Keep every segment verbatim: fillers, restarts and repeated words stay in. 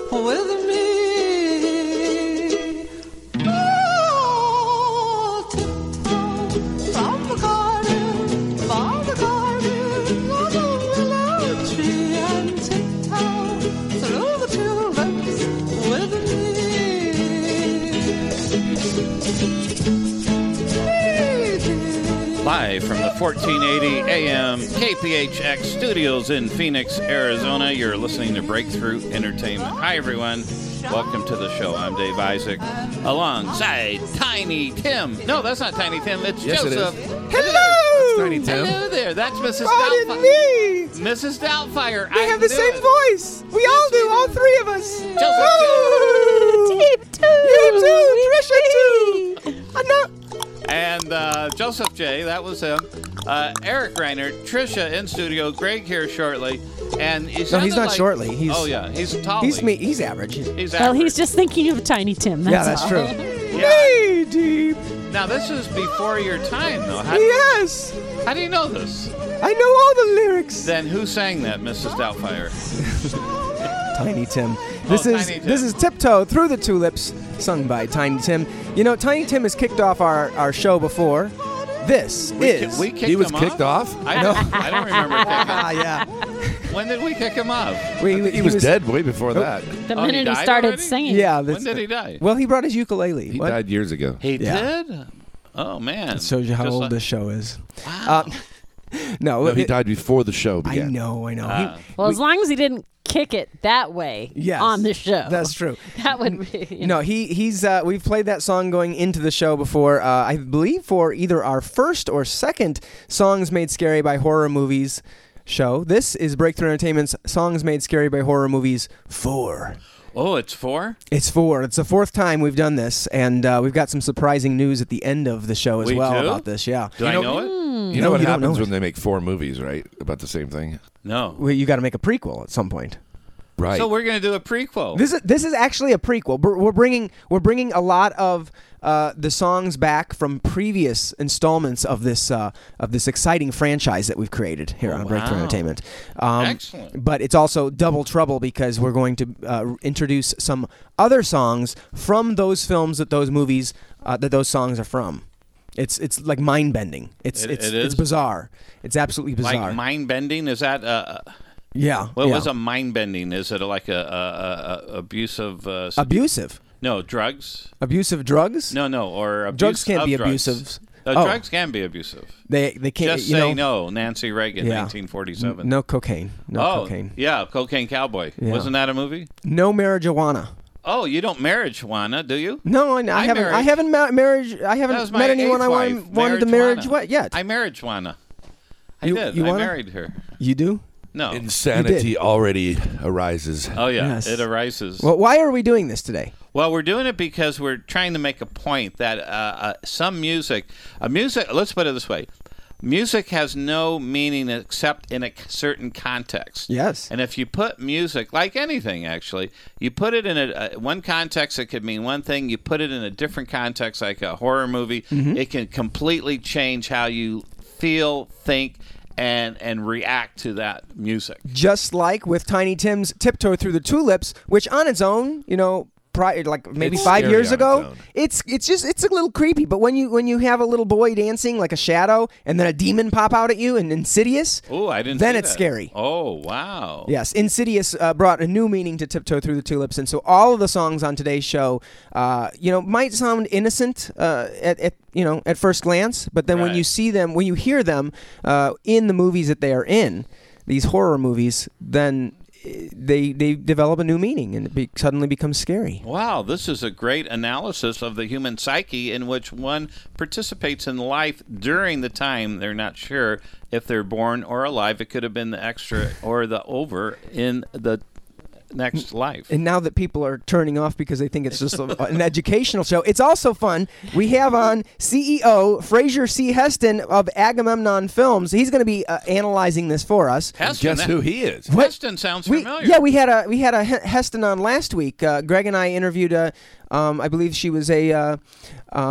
with me. Oh, tiptoe from the garden, from the garden, under the willow tree, and tiptoe through the tulips with me. Live from the fourteen eighty A M K P H X studios in Phoenix, Arizona, you're listening to Breakthrough Entertainment. Hi, everyone. Welcome to the show. I'm Dave Isaac, alongside Tiny Tim. No, that's not Tiny Tim. It's Yes, it Joseph. is. Hello! Tiny Tim. Hello there. That's Missus Pardon Doubtfire. me! Missus Doubtfire. We I have the knew same it. voice. We all do, all three of us. Joseph, Woo! Team two. You too, Trisha too. I know. And uh, Joseph J. That was him. Uh, Eric Reiner, Trisha in studio, Greg here shortly. And he No, sounded he's not like- shortly. He's Oh, yeah. He's tall. He's me. He's average. He's Well, average. he's just thinking of Tiny Tim. That's yeah, that's all. true. Yeah. Hey, deep. Now, this is before your time, though. How, Yes, how do you know this? I know all the lyrics. Then who sang that, Missus Doubtfire? Tiny Tim. This Oh, is Tiny Tim. this is Tiptoe Through the Tulips, sung by Tiny Tim. You know, Tiny Tim has kicked off our, our show before. This We, is. ki- we kicked He was him kicked off? I don't, I don't remember kicking Ah, yeah. When did we kick him off? We, He was dead way before that. The Oh, he minute he, died started already? singing. Yeah. When that's- did he die? Well, he brought his ukulele. He What? died years ago. He Yeah. did? Oh, man. It shows you how Just old like- this show is. Wow. Uh, no, No, he it- died before the show I began. know, I know. Ah. He- Well, as long as he didn't kick it that way Yes, on the show. That's true. That would be. You know. No, he he's uh, we've played that song going into the show before. Uh, I believe for either our first or second Songs Made Scary by Horror Movies show. This is Breakthrough Entertainment's Songs Made Scary by Horror Movies four. Oh, it's four? It's four. It's the fourth time we've done this, and uh, we've got some surprising news at the end of the show as We well do? about this. Yeah, Do You I know- know it? You know No, what you don't know happens it. when they make four movies, right? About the same thing? No. well, you got to make a prequel at some point. Right. So we're going to do a prequel. This is this is actually a prequel. We're, we're bringing we're bringing a lot of uh, the songs back from previous installments of this uh, of this exciting franchise that we've created here Oh, on Breakthrough wow. Entertainment. Um, Excellent. But it's also double trouble because we're going to uh, introduce some other songs from those films that those movies uh, that those songs are from. It's it's like mind bending. It's It- it's it is? it's bizarre. It's absolutely bizarre. Like mind bending? Is that. Uh, yeah. what yeah. was a mind bending? Is it like a, a, a, a abusive. Uh, abusive? no, drugs? Abusive drugs? No, no. Or abuse Drugs can't of be drugs. abusive. Uh, Oh. Drugs can be abusive. They they can't. Just you say know, no, Nancy Reagan, Yeah. nineteen forty-seven. No cocaine. No oh, cocaine. yeah, Cocaine Cowboy. Yeah. Wasn't that a movie? No marijuana. Oh, you don't marriage Juana, do you? No, I, I I haven't. I married- haven't ma- marriage. I That was haven't my met anyone eighth I wife, wanted, wanted to marriage marijuana. what yet. I married Juana. I You- did. you I wanna? married her. You do? No. Insanity already arises. oh, yeah. Yes. It arises. Well, why are we doing this today? Well, we're doing it because we're trying to make a point that uh, uh, some music, a music, let's put it this way. Music has no meaning except in a certain context. Yes. And if you put music, like anything actually, you put it in a, uh, one context, it could mean one thing. You put it in a different context, like a horror movie, Mm-hmm. it can completely change how you feel, think, and and react to that music. Just like with Tiny Tim's "Tiptoe Through the Tulips," which on its own, you know, prior, like maybe It's five scary years on its ago, own. it's it's just it's a little creepy. But when you when you have a little boy dancing like a shadow, and then a demon pop out at you, and Insidious, Oh, I didn't. then see it's that. scary. Oh, wow. Yes, Insidious uh, brought a new meaning to "Tiptoe Through the Tulips," and so all of the songs on today's show, uh, you know, might sound innocent uh, at, at you know at first glance, but then when Right. you see them, when you hear them uh, in the movies that they are in, these horror movies, then eh, they they develop a new meaning and it be, suddenly becomes scary. Wow, this is a great analysis of the human psyche in which one participates in life during the time they're not sure if they're born or alive. It could have been the extra or the over in the next life. And now that people are turning off because they think it's just a, an educational show, it's also fun. We have on C E O Fraser C. Heston of Agamemnon Films. He's going to be uh, analyzing this for us. Heston, Guess that- who he is? Heston sounds We, familiar. yeah, we had a we had a He- Heston on last week. Uh, Greg and I interviewed a, um, I believe she was a, uh, um,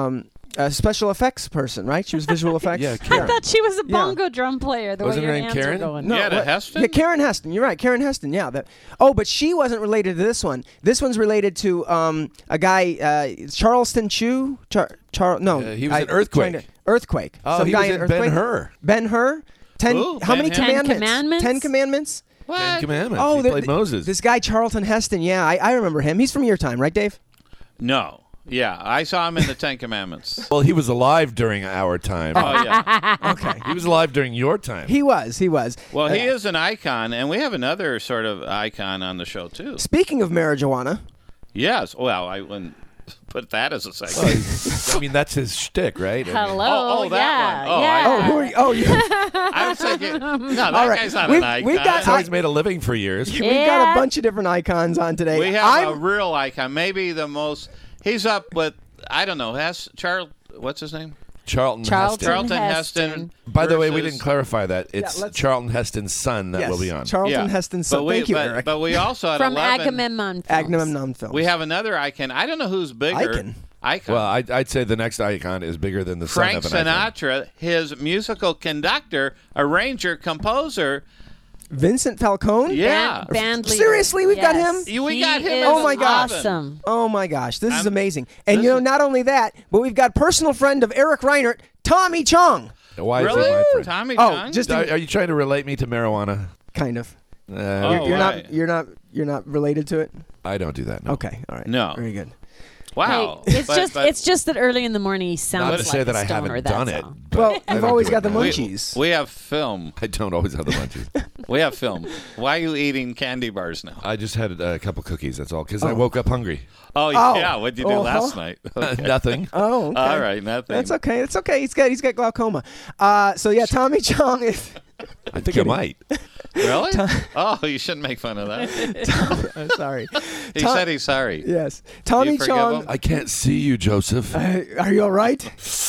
a special effects person, right? She was visual effects. Yeah, I Karen. thought she was a Yeah. bongo drum player. The Wasn't way her your name hands Karen? were going. No, Yeah, to what- Heston? Yeah, Karen Heston. You're right, Karen Heston. Yeah. That. Oh, but she wasn't related to this one. This one's related to um, a guy, uh, Charleston Chew. Char- Char- no, Uh, he was I- in Earthquake. trying to- Earthquake. Oh, Some he guy was in in Earthquake. Ben-Hur. Ben-Hur. Ten. Ooh, how many Ben-Hur. Ten commandments? Commandments? Ten commandments. What? Ten Commandments. Oh, he the- played the- Moses. This guy Charlton Heston. Yeah, I, I remember him. He's from your time, right, Dave? No. Yeah, I saw him in the Ten Commandments. well, he was alive during our time. Oh, yeah. Okay. He was alive during your time. He was. He was. Well, he Uh, is an icon, and we have another sort of icon on the show, too. Speaking of marijuana, Yes. Well, I wouldn't put that as a Well, segment. he's- I mean, that's his shtick, right? I mean, Hello. Oh, oh, that yeah. one. Oh, yeah. I- oh, who are you? Oh, you. I was thinking, no, that All right. guy's not We've- an icon. we've got- that's how he's made a living for years. We've got Yeah. a bunch of different icons on today. we have I'm, a real icon, maybe the most. He's up with, I don't know, Hes, Charles, what's his name? Charlton Charlton Heston. Charlton Heston. Heston. By the way, we versus- didn't clarify that. It's let's- Charlton Heston's son that yes, will be on. Charlton Yeah. Heston's son. But we, Thank you, but, Eric. But we also had From eleven. Agamemnon. Films. Agamemnon Films. We have another icon. I don't know who's bigger. Icon? Icon. well, I'd, I'd say the next icon is bigger than the Frank son of an icon. Sinatra, his musical conductor, arranger, composer. Vincent Falcone. Yeah. Band, band leader. Seriously, we've got Yes. him? You- we He got him is as Oh my gosh. Awesome. Oh my gosh, this is I'm- amazing. And this you know, is- not only that, but we've got personal friend of Eric Reinert, Tommy Chong. Why is Really? he my friend? Tommy Oh, John? just- Are, are you trying to relate me to marijuana? Kind of. Uh, Oh, You're, you're right. not. You're not. You're not related to it. I don't do that. No. Okay. All right. No. Very good. Wow. Hey, it's But- just but it's just that early in the morning he sounds Not to like say that a I stoner, haven't that's done it. all. but Well, I you've don't always do got it the now. we, munchies. we have film. I don't always have the munchies. We have film. Why are you eating candy bars now? I just had a couple cookies. That's all. Because I Oh. woke up hungry. Oh, Oh. yeah. What did you do Uh-huh. last night? Okay. Nothing. Oh. Okay. All right. Nothing. That's okay. It's okay. He's got. He's got glaucoma. Uh. So yeah, Tommy Chong is. I think I might. Really? Oh, you shouldn't make fun of that. I'm sorry. He Tom- said he's sorry. Yes. Tommy You forgive Chong. him? I can't see you, Joseph. Uh, are you all right?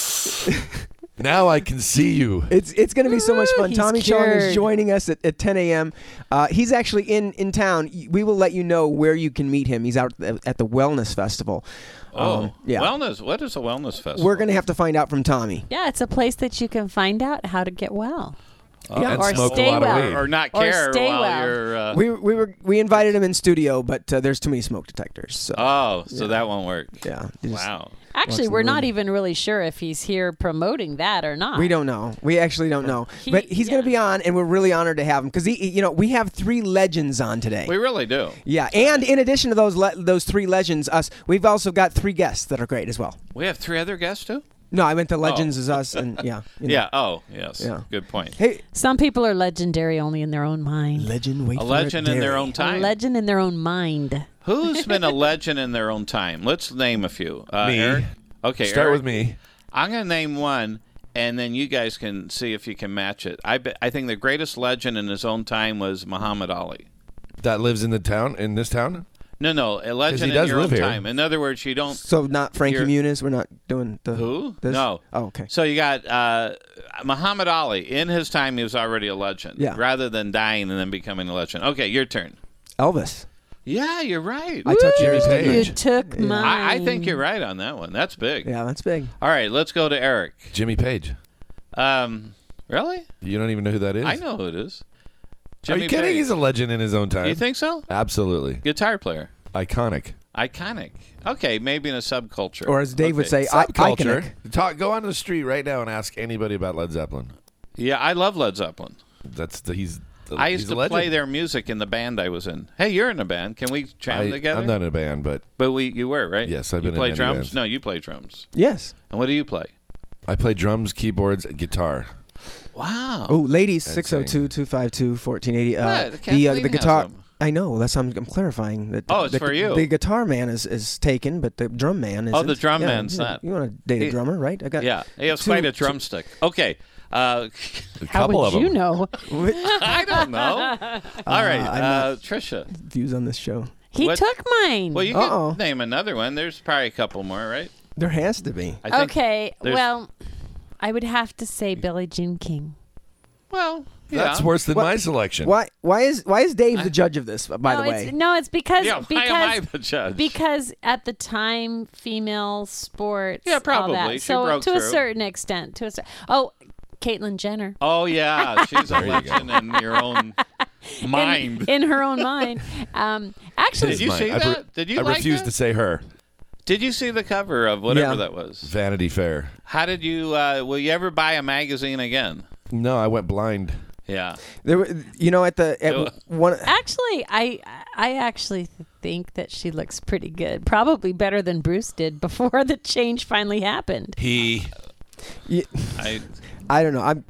Now I can see you. It's it's going to be so much fun. He's Tommy Chong is cured. joining us at, at ten a.m. Uh, he's actually in, in town. We will let you know where you can meet him. He's out at the Wellness Festival. Oh, Um, yeah. Wellness. What is a wellness festival? We're going to have to find out from Tommy. Yeah, it's a place that you can find out how to get well. Yeah. and Or smoke stay a lot well. of weed. or not Or care stay while well. you're. Uh, We we were we invited him in studio, but uh, there's too many smoke detectors. So oh, so that won't work. yeah, you just- Wow. Actually, Watch we're the not movie. even really sure if he's here promoting that or not. We don't know. We actually don't know. He- but he's going to yeah. be on, and we're really honored to have him because he, he- you know, we have three legends on today. We really do. yeah, and in addition to those le- those three legends, us, we've also got three guests that are great as well. We have three other guests too. No, I meant the legends is us, and yeah, you know. Yeah. Oh, yes. Yeah. Good point. Hey, Some people are legendary only in their own mind. legend, wait A for legend it, in their dairy. own A time. legend in their own mind. Who's been a legend in their own time? Let's name a few. Uh, Me. Eric? Okay. Start Eric, with me. I'm going to name one, and then you guys can see if you can match it. I be, I think the greatest legend in his own time was Muhammad Ali. That lives in the town, in this town? No, no, a legend he in does your own live here. time. In other words, you don't. So not Frankie You're- Muniz. We're not doing the Who? This? No. Oh, okay. So you got uh, Muhammad Ali. In his time, he was already a legend. Yeah. Rather than dying and then becoming a legend. Okay, your turn. Elvis. Yeah, you're right. I touch Jimmy yours. Page. You took Yeah. mine. I, I think you're right on that one. That's big. Yeah, that's big. All right, let's go to Eric. Jimmy Page. Um, really? You don't even know who that is? I know who it is. Are Jimmy you kidding? Page. He's a legend in his own time. You think so? Absolutely. Guitar player. Iconic. Iconic. Okay, maybe in a subculture. Or as Dave would Okay. say, I- Subculture. iconic. Talk, go on the street right now and ask anybody about Led Zeppelin. Yeah, I love Led Zeppelin. That's the, he's. The, I he's used a to legend. play their music in the band I was in. Hey, you're in a band. Can we jam I, together? I'm not in a band, but But we, you were, right? Yes, I've you been in play many drums? bands. No, you play drums. Yes. And what do you play? I play drums, keyboards, and guitar. Wow. Oh, ladies, That's six oh two, two five two, one four eight zero. Uh, What? the, uh, the Kathleen has guitar. them. I know. That's I'm, I'm clarifying. That Oh, it's the, for you. The guitar man is, is taken, but the drum man is. Oh, the drum yeah, man's yeah. not. You want to date a He- drummer, right? I got. Yeah, he has two- quite a two- drumstick. Okay. Uh, A How couple would of them. you know? I don't know. All right, I'm uh, Trisha. Views on this show. He What- took mine. Well, you Uh-oh. can name another one. There's probably a couple more, right? There has to be. I think okay, there's- well, I would have to say Billie Jean King. Well, yeah. That's worse than What- my selection. Why? Why is why is Dave the judge of this? By no, the way, it's, no, it's because Yeah, why am I because the judge? because at the time, female sports. Yeah, all probably. that. She So broke to a through. certain extent, to a cer- oh, Caitlyn Jenner. Oh yeah, she's a There you go. legend in your own mind. in, in her own mind. Um, actually, Did you Mine. see I pre- that? Did you I like refuse that? to say her. Did you see the cover of whatever Yeah. that was? Vanity Fair. How did you? Uh, will you ever buy a magazine again? No, I went blind. Yeah. there were, you know, at the at Uh, one. actually, I I actually think that she looks pretty good. Probably better than Bruce did before the change finally happened. He. y- I. I don't know. I'm.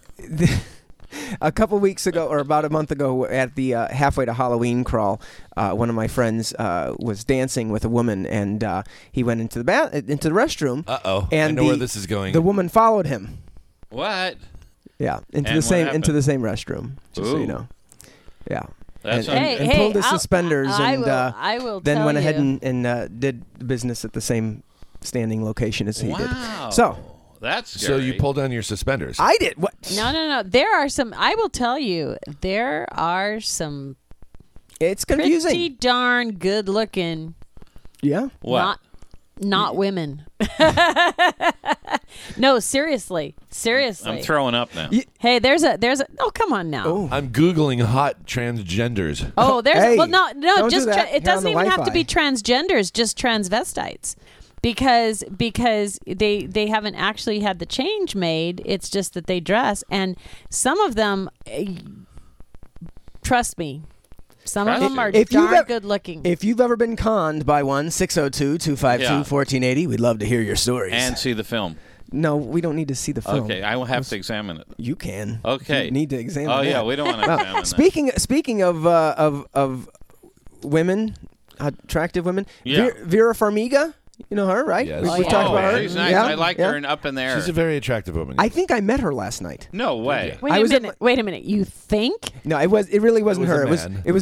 A couple weeks ago, or about a month ago, at the uh, halfway to Halloween crawl, uh, one of my friends uh, was dancing with a woman, and uh, he went into the bath into the restroom. Uh oh. And I know the, where this is going. The woman followed him. What? Yeah, into And the what same happened? into the same restroom. Just so Ooh. you know. Yeah. That's and, un- Hey, and hey, pulled his I'll- suspenders I and will- uh, I will then tell went ahead you. and, and uh, did business at the same standing location as he wow. did. So That's so scary. you pulled down your suspenders. I did what? No, no, no. There are some. I will tell you, there are some It's confusing. pretty darn good-looking, Yeah. What? not not women. No, seriously, seriously. I'm throwing up now. Y- Hey, there's a there's a. Oh, come on now. Oh. I'm googling hot transgenders. Oh, there's Hey, well, no, no, don't do just that tra- here it on doesn't the even have to Wi-Fi. be transgenders, just transvestites, because because they they haven't actually had the change made. It's just that they dress, and some of them, eh, trust me, some of Trust them you. are If you've darn ever- good looking. If you've ever been conned by one, six oh two, two five two, Yeah. one four eight oh, we'd love to hear your stories. And see the film. no, we don't need to see the film. Okay, I will have to examine it. You can. Okay. You need to examine Oh that. yeah, we don't want to Well, examine that. speaking speaking of uh, of of women, attractive women, Yeah. Vera, Vera Farmiga, you know her, right? Yes. We, Oh, we yeah. talked Oh, about her. she's nice. Yeah, I like yeah. her and up in there. She's a very attractive woman. I think I met her last night. No way. Yeah. wait I a was at minute. Wait a minute. You think? No, it was. It really wasn't was a her. It was. man. It was.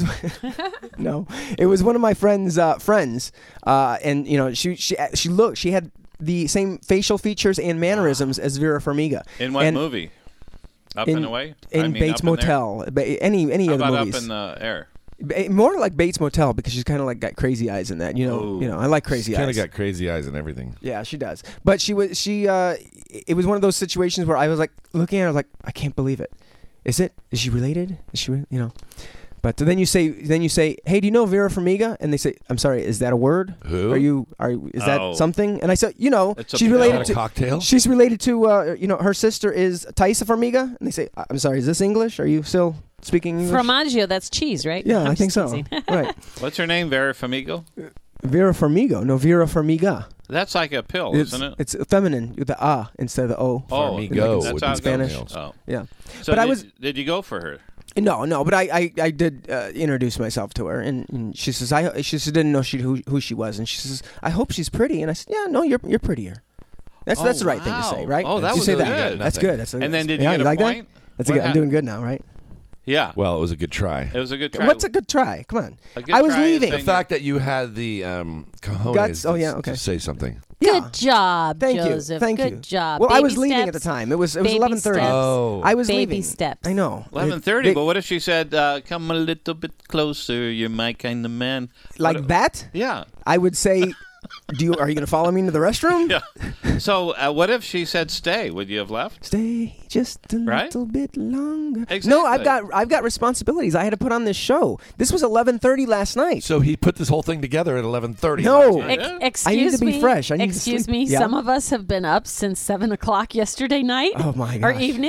No, it was one of my friends' uh, friends, uh, and you know, she she she looked. She had the same facial features and mannerisms as Vera Farmiga. In what And movie? Up in, and Away? In I mean, Bates Up in There? Motel. Ba- any any How of the about movies. Up in the Air? Ba- More like Bates Motel because she's kind of like got crazy eyes in that. You know. Ooh. You know. I like crazy She's kind eyes. of got crazy eyes and everything. Yeah, she does. But she was she uh it was one of those situations where I was like looking at her I was like I can't believe it. Is it? Is she related? Is she, re- you know? But then you say then you say, "Hey, do you know Vera Farmiga?" And they say, "I'm sorry, is that a word? Who? Are you are you- is that Oh. something?" And I said, "You know, It's a she's pill. related Is that a to cocktail? She's related to uh you know, her sister is Thaisa Farmiga." And they say, "I'm sorry, is this English? Are you still speaking English?" Formaggio, that's cheese, right? Yeah, I'm I think just so. teasing. Right. What's her name? Vera Farmiga? Vera Farmiga. No, Vera Farmiga. That's like a pill, It's, isn't it? it's feminine with the ah instead of the o. Oh, Farmigo that's would how be it goes. Spanish. Oh. Yeah. So But I did, was- did you go for her? No, no, but I, I, I did uh, introduce myself to her, and, and she says I she says, didn't know she who, who she was, and she says I hope she's pretty, and I said yeah, no, you're you're prettier. That's Oh, that's the right thing to wow. say, right? Oh, that you was say good. that. That's Nothing. good. That's And then did yeah, you get a like point? that? That's What good. I'm hap- doing good now, right? Yeah. Well, it was a good try. It was a good try. What's a good try? Come on. A good I was try is leaving. The saying- fact that you had the um, cojones Guts- oh, to- yeah, okay. to say something. Yeah. Good job, Thank Joseph. you. Thank Good you. job. Well, I Baby was leaving at the steps. time. It was it was Baby eleven thirty. steps. Oh. I was Baby leaving. steps. I know. eleven thirty, They- but what if she said, uh, come a little bit closer, you're my kind of man? like What- that? Yeah. I would say, do you are you going to follow me into the restroom? Yeah. So uh, what if she said stay? Would you have left? Stay just a Right? little bit longer. Exactly. No, I've got I've got responsibilities. I had to put on this show. This was eleven thirty last night. So he put this whole thing together at eleven thirty. No. Ex- Yeah. excuse I need to be me. fresh. I need to excuse sleep. me. Yeah. Some of us have been up since seven o'clock yesterday night. Oh, my Or gosh. evening.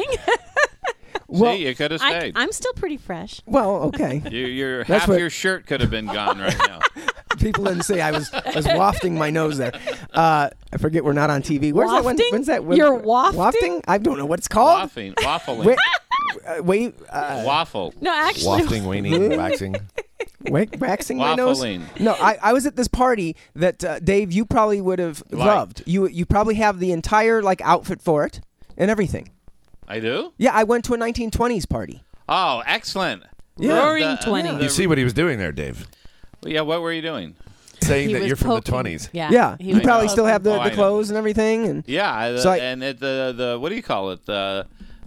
Well, See, you could have I, stayed. I'm still pretty fresh. well, okay. you, your That's half what- your shirt could have been gone right now. People didn't say I was I was wafting my nose there. Uh, I forget we're not on T V. Where's that one? Wafting? When's that? When, You're wafting? Wafting? I don't know what it's called. Waffling, waffling, Wait, uh, wait, uh, waffle. No, actually, Wafting, waning, waxing. wait, waxing my nose. Waffling. No, I, I was at this party that uh, Dave, you probably would have Liked. loved. You you probably have the entire like outfit for it and everything. I do? Yeah, I went to a nineteen twenties party. Oh, excellent. Yeah. Roaring The- twenties. You see what he was doing there, Dave? Yeah, what were you doing? Saying He that was you're from the poking. twenties. Yeah. Yeah, he you was probably poking. still have the, Oh, I the know. clothes and everything. And Yeah, the, So I- and it, the the what do you call it? The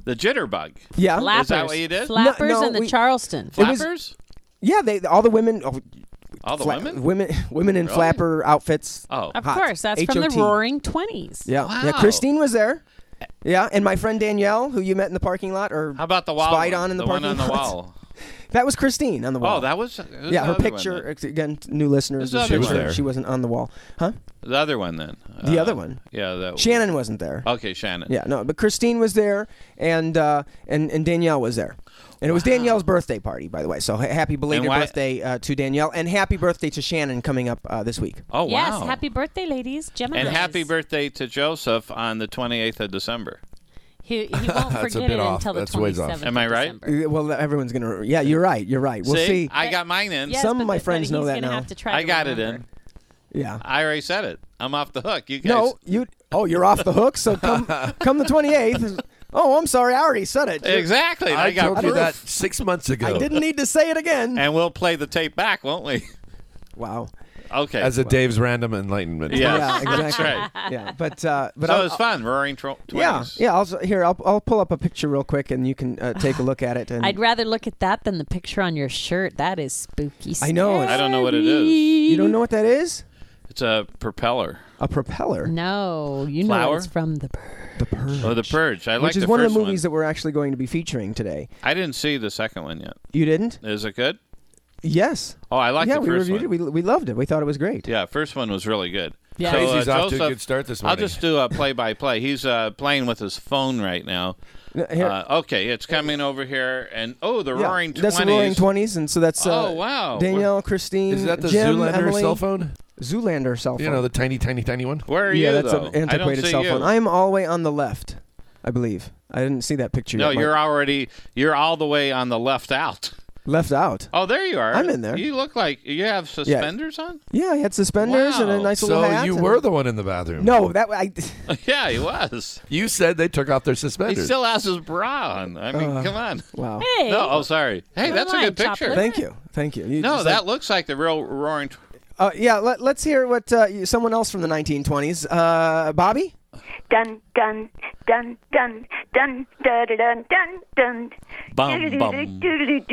The Jitterbug. Yeah. Flappers. Is that what you did? Flappers No, no, and the we- Charleston. It was- Flappers? Yeah, they all the women oh, All the fla- women? women women in Really? flapper outfits. Oh. Of Hot. course, that's from the H O T. Roaring Twenties. Yeah. Yeah, Wow. Christine was there. Yeah, and my friend Danielle, who you met in the parking lot or How about the wall? spied one? on in the, the one parking on the lot. wall. That was Christine on the wall. Oh, that was. who's yeah, the her other one picture then? again. New listeners, Who's the the other one? picture, there. she wasn't on the wall, huh? The other one then. The Uh, other one, Yeah, that. Shannon wasn't there. Okay, Shannon. Yeah, no, but Christine was there, and uh, and and Danielle was there, and it was Wow. Danielle's birthday party, by the way. So ha- happy belated why- birthday uh, to Danielle, and happy birthday to Shannon coming up uh, this week. Oh Yes, wow. happy birthday, ladies. Gemini. And happy birthday to Joseph on the twenty-eighth of December. He, he won't That's a forget bit it off. until the That's ways off. twenty-seventh. Am I of right? December. Uh, Well, everyone's gonna. Yeah, you're right. You're right. We'll see. I got mine in. Yes, Some of but my the- friends but know he's that gonna now. Have to try I to got it remember. in. Yeah. I already said it. I'm off the hook. You guys. No, you. Oh, you're off the hook. So come, come the twenty-eighth. Oh, I'm sorry. I already said it. Exactly. I, I, got told you proof. that six months ago. I didn't need to say it again. And we'll play the tape back, won't we? Wow. Okay. As a Dave's random enlightenment. Yeah. Yeah, exactly. That's right. Yeah, but uh, but so I'll, it was fun. Roaring tw- Yeah, twenties. yeah. I'll here. I'll I'll pull up a picture real quick, and you can uh, take a look at it. And I'd rather look at that than the picture on your shirt. That is spooky. I know, I don't know what it is. you don't know what that is? It's a propeller. A propeller. No, you know Flower? it's from the bird. The Purge. Oh, The Purge. I like Which is the one of first the movies that we're actually going to be featuring today. I didn't see the second one yet. You didn't? Is it good? Yes. Oh, I like yeah, the we first reviewed one. it. We we loved it. We thought it was great. Yeah, first one was really good. Yeah. So, uh, Crazy's off to a Joseph- good start this I'll morning. just do a play-by-play. He's uh, playing with his phone right now. Uh, Here, Uh, okay, it's coming over here, and oh, the yeah, Roaring That's Twenties. the Roaring Twenties, and so that's uh, Oh, wow. Danielle, Christine, Is that the Jim, Zoolander Emily. cell phone? Zoolander cell phone. You know, the tiny, tiny, tiny one? Where are yeah, you? that's though? an antiquated I don't see cell you. phone. I'm all the way on the left, I believe. I didn't see that picture No, yet. My- you're already. You're all the way on the left out. left out. Oh, there you are. I'm in there. You look like you have suspenders on. Yeah, I had suspenders and a Wow. nice little So hat. you and- were the one in the bathroom. No, that I. Yeah, he was. You said they took off their He suspenders. still has his bra on. I mean, Uh, come on. Wow. Hey. No, oh, sorry. Hey, Never that's a mind, good picture. chocolate. Thank you, thank you. You No, just that like- looks like the real Roaring. Tw- Uh, yeah, let, let's hear what uh, you- someone else from the nineteen twenties. Uh, Bobby. Dun dun dun dun dun dun dun dun dun. Bum, bum.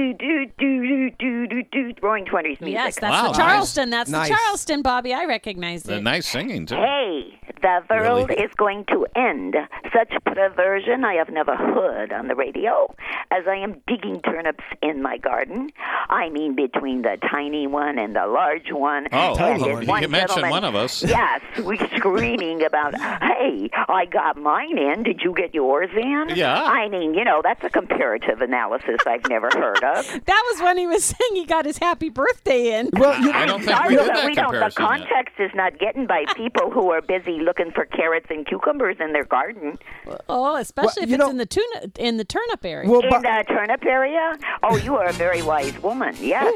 Roaring Twenties music. Yes, that's Wow, the Charleston. That's Nice. the Charleston, Bobby. I recognized The it. nice singing too. Hey, the world Really? is going to end. Such perversion I have never heard on the radio. As I am digging turnips in my garden, I mean between the tiny one and the large one. Oh, and Tiny this one. one You mentioned gentleman- one of us. Yes, we screaming about, hey, I got mine in. Did you get yours in? Yeah. I mean, you know, that's a comparative analysis I've never heard of. That was when he was saying he got his happy birthday in. Well, you, I don't think Sorry we did that that we don't. The comparison yet. context is not getting by people who are busy looking for carrots and cucumbers in their garden. Oh, especially Well, if you it's know- in the tuna in the turnip area. well, In Bo- the turnip area? Oh, you are a very wise woman. Yes.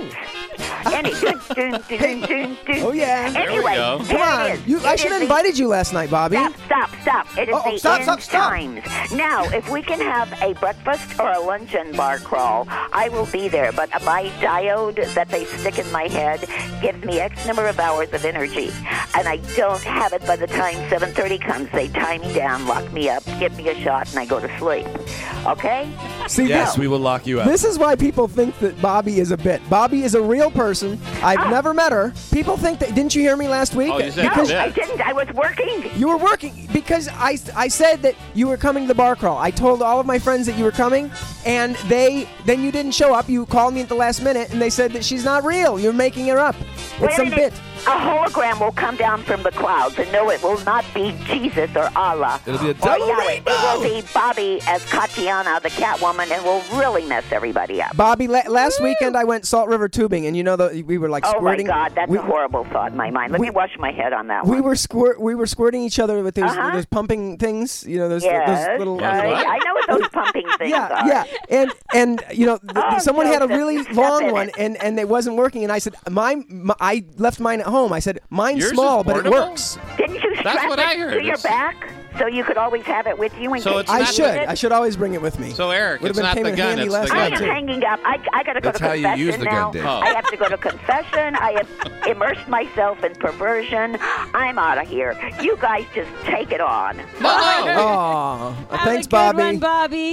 Any, dun, dun, dun, dun, dun. Oh, yeah. There we Anyway, go. here come on. it is. You, I It should is have the- invited you last night, Bobby. Stop, stop, stop. It is Uh-oh, the stop, end stop, stop. times. Now, if we can have a breakfast or a luncheon bar crawl, I will be there. But my diode that they stick in my head gives me X number of hours of energy. And I don't have it by the time seven thirty comes. They tie me down, lock me up, give me a shot, and I go to sleep. Okay? See, Yes, this, we will lock you up. this is why people think that Bobby is a bit. Bobby is a real person. I've never met her. People think that. Didn't you hear me last week? Oh, you said because you I did. didn't. I was working. you were working because I, I said that you were coming to the bar crawl. I told all of my friends that you were coming, and they then you didn't show up. You called me at the last minute, and they said that she's not real. You're making her up. Wait It's a some minute. bit. A hologram will come down from the clouds, and no, it will not be Jesus or Allah. It'll be a Or double Yahweh. rainbow. It will be Bobby as Katiana, the Catwoman, and will really mess everybody up. Bobby, la- last weekend I went Salt River tubing, and you know the, we were like Oh my squirting. God, that's we, a horrible thought in my mind. Let we- me wash my head on that we one. were squirt. We were squirting each other with those, Uh-huh. those pumping things. You know those, Yes, those little. uh, I know what those pumping things Yeah, are. yeah, and and you know, th- Oh, someone had a Joseph, really you step long in one, it. and and it wasn't working. And I said, mine, my, I left mine at home. I said, mine's Yours is small, but it portable? works. Didn't you That's strap what it I heard. to your It's- back so you could always have it with you in So case it's you I not- needed should. it? I should always bring it with me. So Eric, Would've it's been not came the in gun; handy it's last the I night, am gun. too. hanging up. I, I got to go That's to how you confession use the gun, now. Dave. Oh. I have to go to confession. I have immersed myself in perversion. I'm out of here. You guys just take it on. No, no. Oh, Have thanks, a good Bobby. one, Bobby.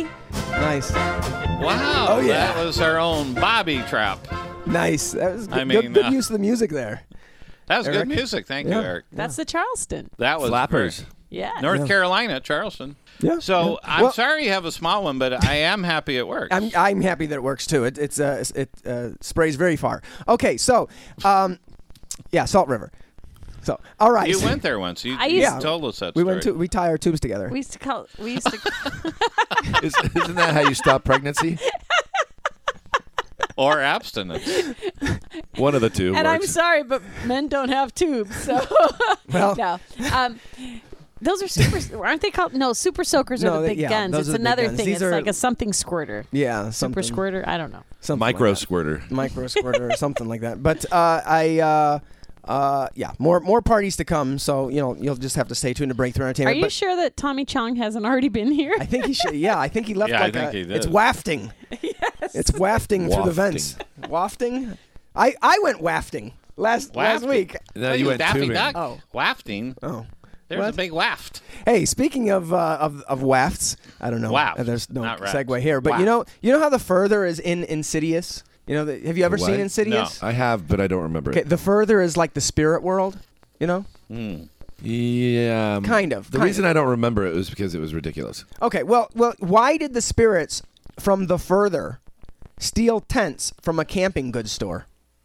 Nice. Wow. Oh, yeah. That was our own Bobby Trap. Nice. That was good, I mean, good, good uh, use of the music there. That was Eric? good music. Thank Yeah. you, Eric. That's the Charleston. That was Flappers. great. Yeah. North Yeah. Carolina, Charleston. Yeah. So yeah. I'm Well, sorry you have a small one, but I am happy it works. I'm I'm happy that it works too. It it's uh it uh, sprays very far. Okay, so um, yeah, Salt River. So all right. You went there once. You, I you used- told us that We story. went to we tie our tubes together. We used to call. We used to. Is, isn't that how you stop pregnancy? Or abstinence. One of the two. and I'm works. sorry, but men don't have tubes, so Well- no. Um, those are super. Aren't they called? No, super soakers No, are the they- big yeah, guns. those It's are the big another guns. thing. These It's are- like a something squirter. yeah, Super something, squirter. I don't know. something Micro like that. squirter. micro squirter or something like that. But uh, I. Uh, uh, yeah, more more parties to come. So you know you'll just have to stay tuned to Breakthrough Are Entertainment. you but sure that Tommy Chong hasn't already been here? I think he should. Yeah, I think he left Yeah, I like think a. he did. It's wafting. yes. It's wafting through the vents. Wafting. I I went wafting last last Wafting. week. No, Oh, you went Daffy tubing. Duck. Oh. Wafting. Oh. There's What? a big waft. Hey, speaking of uh, of of wafts, I don't know. Waft, uh, There's no not rafts. segue here, but Waft. you know, you know how the further is in Insidious. You know, the, have you ever The seen what? Insidious? I have, but I don't remember Okay, it. the further is like the spirit world. You know, Yeah. um, kind of. The kind reason I don't remember it was because it was ridiculous. of. Okay, well, well, why did the spirits from the further steal tents from a camping goods store?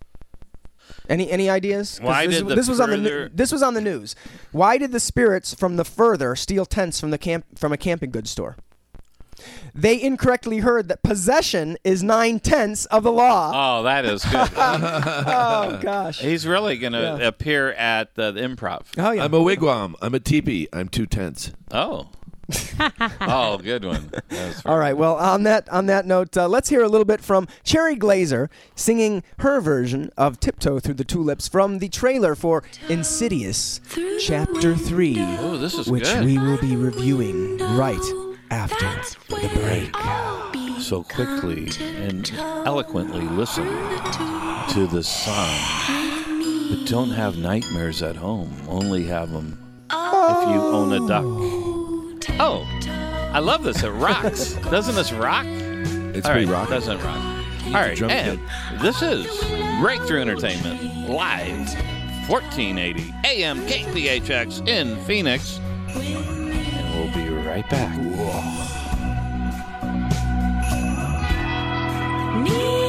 Any any ideas? 'Cause Why this, did the this was on the nu- further- this was on the news. Why did the spirits from the further steal tents from the camp from a camping goods store? They incorrectly heard that possession is nine tenths of the law. Oh, that is good. Oh gosh. He's really going to Yeah. appear at the, the improv. Oh yeah. I'm a wigwam. I'm a teepee. I'm two tents. Oh. oh, good one. That's All right. Well, on that on that note, uh, let's hear a little bit from Cherry Glazer singing her version of "Tiptoe Through the Tulips" from the trailer for Insidious Chapter Three, Oh, this is which good. we will be reviewing right after the break. So quickly and eloquently listen to this song. But don't have nightmares at home. Only have them if you own a duck. Oh, I love this. It rocks. Doesn't this rock? It's All pretty right, rocky. doesn't rock. All right, drum and this is Breakthrough Entertainment live, fourteen eighty A M K P H X in Phoenix. And we'll be right back. Me